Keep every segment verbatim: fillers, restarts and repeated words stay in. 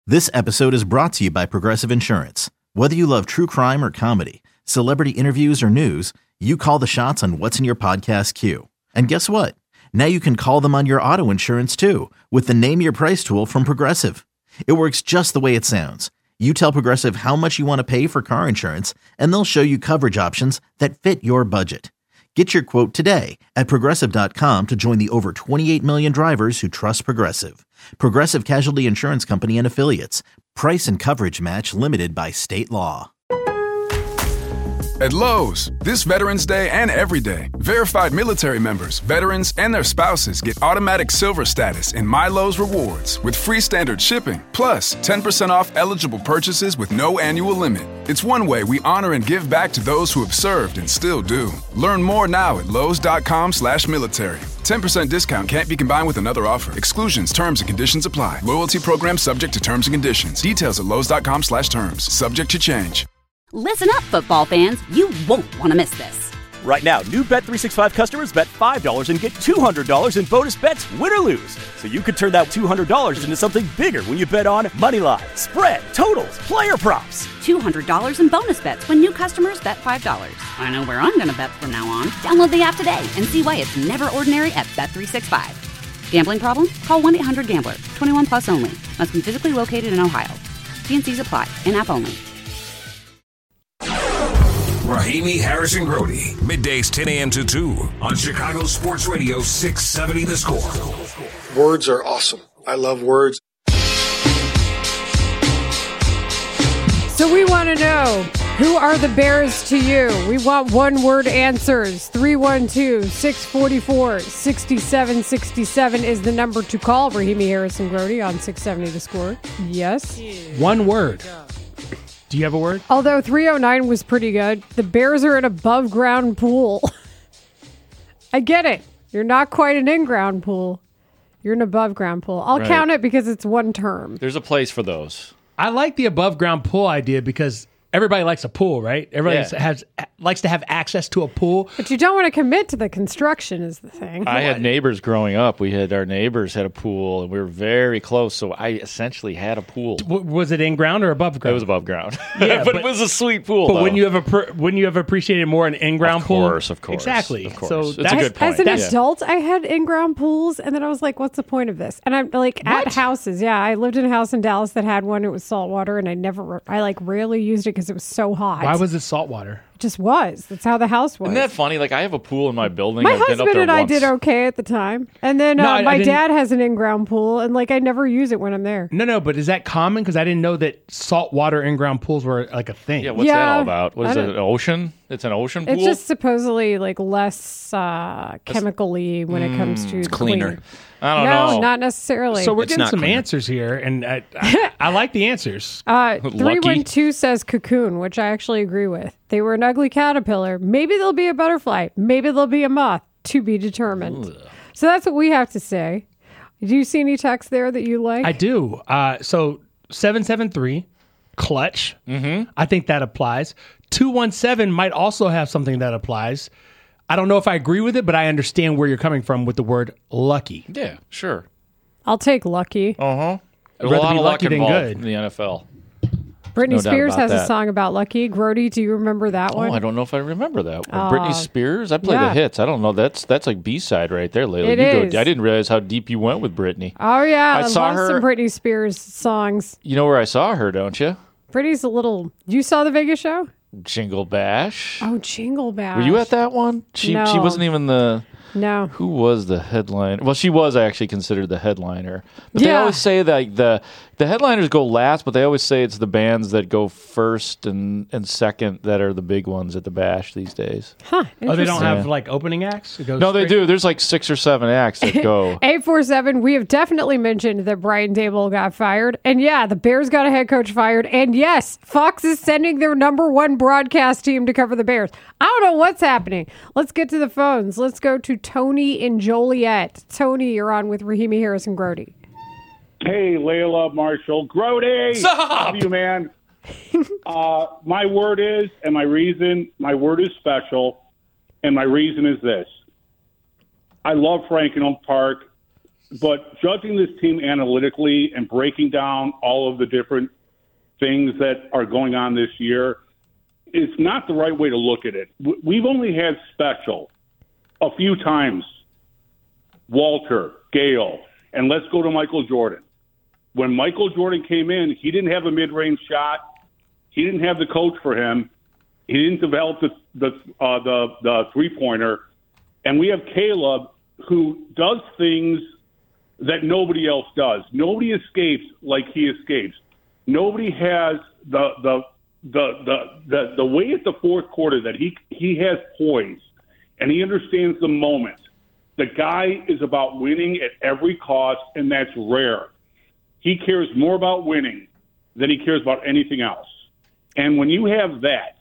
This episode is brought to you by Progressive Insurance. Whether you love true crime or comedy, celebrity interviews or news, you call the shots on what's in your podcast queue. And guess what? Now you can call them on your auto insurance too with the Name Your Price tool from Progressive. It works just the way it sounds. You tell Progressive how much you want to pay for car insurance, and they'll show you coverage options that fit your budget. Get your quote today at Progressive dot com to join the over twenty-eight million drivers who trust Progressive. Progressive Casualty Insurance Company and Affiliates. Price and coverage match limited by state law. At Lowe's, this Veterans Day and every day, verified military members, veterans, and their spouses get automatic silver status in My Lowe's Rewards with free standard shipping, plus ten percent off eligible purchases with no annual limit. It's one way we honor and give back to those who have served and still do. Learn more now at Lowe's.com slash military. ten percent discount can't be combined with another offer. Exclusions, terms, and conditions apply. Loyalty program subject to terms and conditions. Details at Lowe's.com slash terms. Subject to change. Listen up, football fans. You won't want to miss this. Right now, new Bet three sixty-five customers bet five dollars and get two hundred dollars in bonus bets, win or lose. So you could turn that two hundred dollars into something bigger when you bet on moneyline, spread, totals, player props. two hundred dollars in bonus bets when new customers bet five dollars. I know where I'm going to bet from now on. Download the app today and see why it's never ordinary at Bet three sixty-five. Gambling problem? Call one eight hundred gambler. twenty-one plus only. Must be physically located in Ohio. T and Cs apply. In-app only. Rahimi, Harris, and Grody. Middays ten a.m. to two on Chicago Sports Radio six seventy The Score. Words are awesome. I love words. So we want to know, who are the Bears to you? We want one-word answers. three one two, six four four, six seven six seven is the number to call. Rahimi, Harris, and Grody on six seventy The Score. Yes? One word. Do you have a word? Although three oh nine was pretty good. The Bears are an above-ground pool. I get it. You're not quite an in-ground pool. You're an above-ground pool. I'll Right. count it because it's one term. There's a place for those. I like the above ground pool idea because everybody likes a pool, right? Everybody Yeah. has likes to have access to a pool. But you don't want to commit to the construction is the thing. I had neighbors growing up. We had our neighbors had a pool, and we were very close. So I essentially had a pool. W- was it in ground or above ground? It was above ground. Yeah, but, but- it was a sweet pool. But though. wouldn't you have appre- wouldn't you have appreciated more an in ground Of pool? course, of course, exactly. of course. So It's a that's good point. As an Yeah. adult, I had in-ground pools, and then I was like, what's the point of this? And I'm like, at What? houses. Yeah, I lived in a house in Dallas that had one. It was saltwater, and I never, I like rarely used it because it was so hot. Why was it saltwater? It just was. That's how the house was. Isn't that funny? Like I have a pool in my building. My I've been up husband there and I once. did okay at the time. And then No, uh, I- I my didn't- dad has an in-ground pool, and like I never use it when I'm there. No, no, but is that common? Because I didn't know that saltwater in ground pools were like a thing. Yeah, what's Yeah, that all about? What is I it? don't- An ocean? It's an ocean pool. It's just supposedly like less uh, chemically when it comes to cleaner. I don't no, know. not necessarily. So we're It's getting not some clear. answers here, and I, I, I like the answers. Uh, Lucky. three one two says cocoon, which I actually agree with. They were an ugly caterpillar. Maybe they'll be a butterfly. Maybe they'll be a moth. To be determined. Ugh. So that's what we have to say. Do you see any text there that you like? I do. Uh, so seven seven three, clutch. Mm-hmm. I think that applies. two one seven might also have something that applies. I don't know if I agree with it, but I understand where you're coming from with the word lucky. Yeah, sure. I'll take lucky. Uh huh. There's rather a lot be of luck lucky than involved good. in the N F L. Britney no doubt Spears about has a that. song about lucky. Grody, do you remember that one? Oh, I don't know if I remember that one. Uh, Britney Spears. I play yeah. the hits. I don't know. That's that's like B side right there, Layla. It you is. Go, I didn't realize how deep you went with Britney. Oh, yeah. I I, saw love her- some Britney Spears songs. You know where I saw her, don't you? Britney's a little... You saw the Vegas show? Jingle Bash. Oh, Jingle Bash. Were you at that one? She she No. wasn't even the. No. Who was the headliner? Well, she was actually considered the headliner. But they Yeah. always say that the the headliners go last, but they always say it's the bands that go first and, and second that are the big ones at the Bash these days. Huh. Oh, they don't interesting. have like opening acts? It goes No, they straight- do. There's like six or seven acts that go. eight four seven, we have definitely mentioned that Brian Dable got fired. And yeah, the Bears got a head coach fired. And yes, Fox is sending their number one broadcast team to cover the Bears. I don't know what's happening. Let's get to the phones. Let's go to Tony in Joliet. Tony, you're on with Rahimi, Harris, and Grody. Hey, Layla, Marshall, Grody. Stop! Love you, man. uh, my word is, and my reason, my word is special, and my reason is this. I love Frankenham Park. but judging this team analytically and breaking down all of the different things that are going on this year is not the right way to look at it. We've only had special a few times. Walter, Gale, and let's go to Michael Jordan. When Michael Jordan came in, he didn't have a mid-range shot. He didn't have the coach for him. He didn't develop the the uh, the, the three-pointer. And we have Caleb, who does things that nobody else does. Nobody escapes like he escapes. Nobody has the the the the the, the way at the fourth quarter that he he has poise, and he understands the moment. The guy is about winning at every cost, and that's rare. He cares more about winning than he cares about anything else. And when you have that,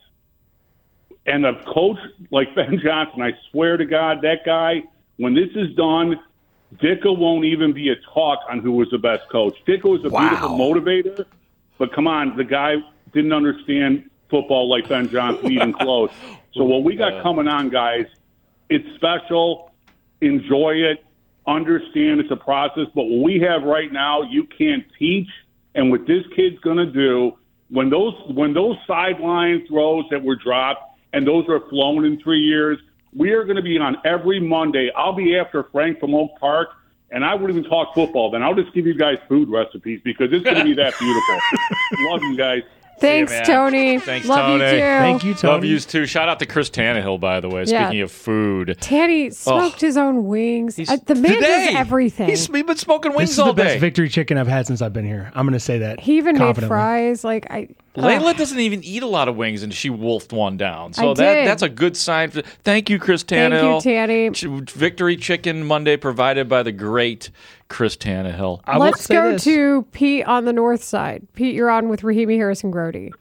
and a coach like Ben Johnson, I swear to God, that guy, when this is done, Dicka won't even be a talk on who was the best coach. Dicka was a wow. beautiful motivator, but come on, the guy didn't understand football like Ben Johnson, even close. So what we got coming on, guys, it's special. Enjoy it. Understand it's a process. But what we have right now, you can't teach. And what this kid's going to do, when those when those sideline throws that were dropped and those are flown in three years, we are going to be on every Monday. I'll be after Frank from Oak Park, and I wouldn't even talk football. Then I'll just give you guys food recipes because it's going to be that beautiful. Love you guys. Thanks, yeah, Tony. Thanks, Love Tony. you too. Thank you, Tony. Love you too. Shout out to Chris Tannehill, by the way. Yeah. Speaking of food, Tanny smoked Oh. his own wings. He's- Uh, the man today, does everything. He's he's been smoking wings This is all the day. best victory chicken I've had since I've been here. I'm going to say that. he even made confidently. fries. Like I, Layla Ugh. doesn't even eat a lot of wings, and she wolfed one down. I So that did. that's a good sign. For, thank you, Chris Thank you, Tannehill. Tanny. Ch- Victory Chicken Monday provided by the great Chris Tannehill. I will Let's say go this. to Pete on the north side. Pete, you're on with Rahimi Harrison Grody.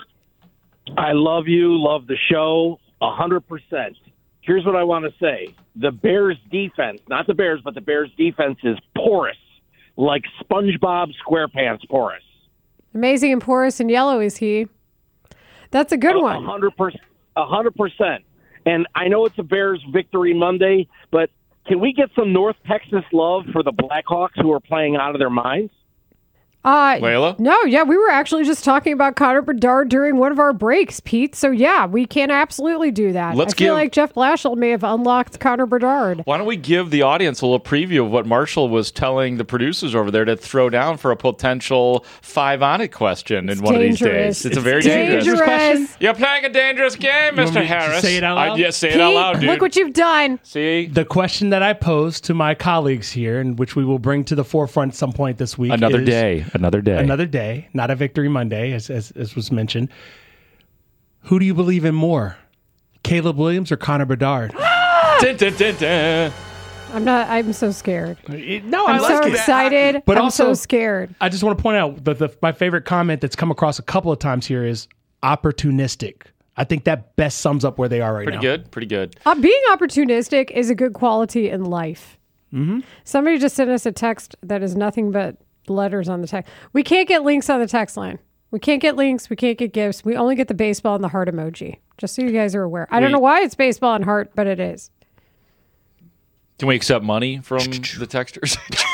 I love you, love the show, a hundred percent. Here's what I want to say. The Bears defense, not the Bears, but the Bears defense is porous, like SpongeBob SquarePants porous. Amazing and porous and yellow is he. That's a good A one. hundred percent, a hundred percent. And I know it's a Bears victory Monday, but can we get some North Texas love for the Blackhawks who are playing out of their minds? Uh, Layla? No, yeah, we were actually just talking about Connor Bedard during one of our breaks, Pete. So yeah, we can absolutely do that. Let's I feel give- like Jeff Blashill may have unlocked Connor Bedard. Why don't we give the audience a little preview of what Marshall was telling the producers over there to throw down for a potential five on it question in It's one dangerous. of these days? It's, a very dangerous. dangerous. question. You're playing a dangerous game, want Mister me to Harris. say it out loud? I, yeah, say Pete, it out loud, dude. look what you've done. See? The question that I posed to my colleagues here, and which we will bring to the forefront some point this week. Another is day. Another day. Another day, not a Victory Monday, as, as as was mentioned. Who do you believe in more, Caleb Williams or Connor Bedard? Dun, dun, dun, dun. I'm not. I'm so scared. No, I'm so excited. But I'm also, so scared. I just want to point out that the, my favorite comment that's come across a couple of times here is opportunistic. I think that best sums up where they are right Pretty now. good. Pretty good. Uh, being opportunistic is a good quality in life. Mm-hmm. Somebody just sent us a text that is nothing but letters on the text. We can't get links on the text line. We can't get links. We can't get gifts. We only get the baseball and the heart emoji. Just so you guys are aware. I don't We- know why it's baseball and heart, but it is. Can we accept money from the texters?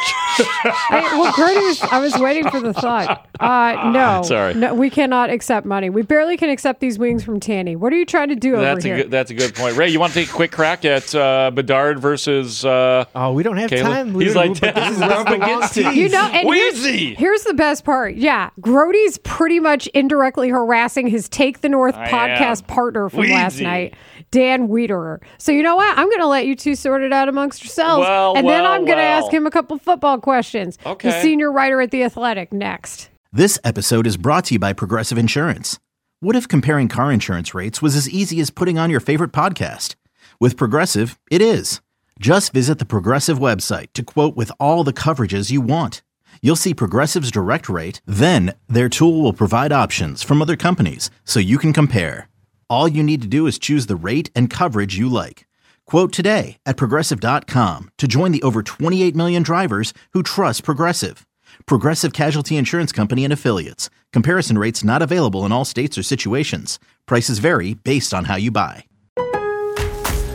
I, well, Grody was, I was waiting for the thought. Uh, no. Sorry. No, we cannot accept money. We barely can accept these wings from Tanny. What are you trying to do That's over a here? good, that's a good point. Ray, you want to take a quick crack at uh, Bedard versus uh, Oh, we don't have Caleb? time. He's We're- like, but this is rub against it. You know, and here's, Wheezy. here's the best part. Yeah, Grody's pretty much indirectly harassing his Take the North I podcast am. partner from last Wheezy. night, Dan Wiederer. So you know what? I'm going to let you two sort it out amongst yourselves, Well, and then well, I'm going to well. ask him a couple football questions. Okay. The senior writer at The Athletic next. This episode is brought to you by Progressive Insurance. What if comparing car insurance rates was as easy as putting on your favorite podcast? With Progressive, it is. Just visit the Progressive website to quote with all the coverages you want. You'll see Progressive's direct rate, then their tool will provide options from other companies so you can compare. All you need to do is choose the rate and coverage you like. Quote today at Progressive dot com to join the over twenty-eight million drivers who trust Progressive. Progressive Casualty Insurance Company and Affiliates. Comparison rates not available in all states or situations. Prices vary based on how you buy.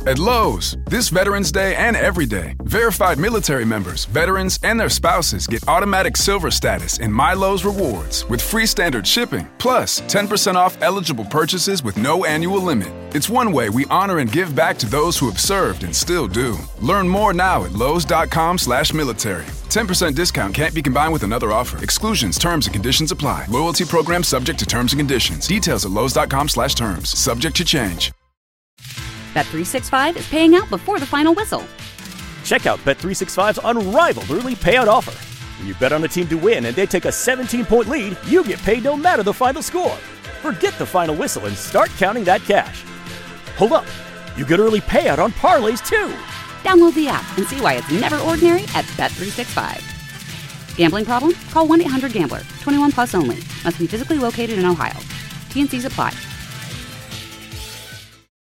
At Lowe's, this Veterans Day and every day, verified military members, veterans, and their spouses get automatic silver status in My Lowe's Rewards with free standard shipping, plus ten percent off eligible purchases with no annual limit. It's one way we honor and give back to those who have served and still do. Learn more now at lowes.com slash military. ten percent discount can't be combined with another offer. Exclusions, terms, and conditions apply. Loyalty program subject to terms and conditions. Details at lowes.com slash terms. Subject to change. Bet three sixty-five is paying out before the final whistle. Check out Bet three sixty-five's unrivaled early payout offer. When you bet on a team to win and they take a seventeen-point lead, you get paid no matter the final score. Forget the final whistle and start counting that cash. Hold up. You get early payout on parlays, too. Download the app and see why it's never ordinary at Bet three sixty-five. Gambling problem? Call one eight hundred gambler. twenty-one plus only. Must be physically located in Ohio. T and C's apply.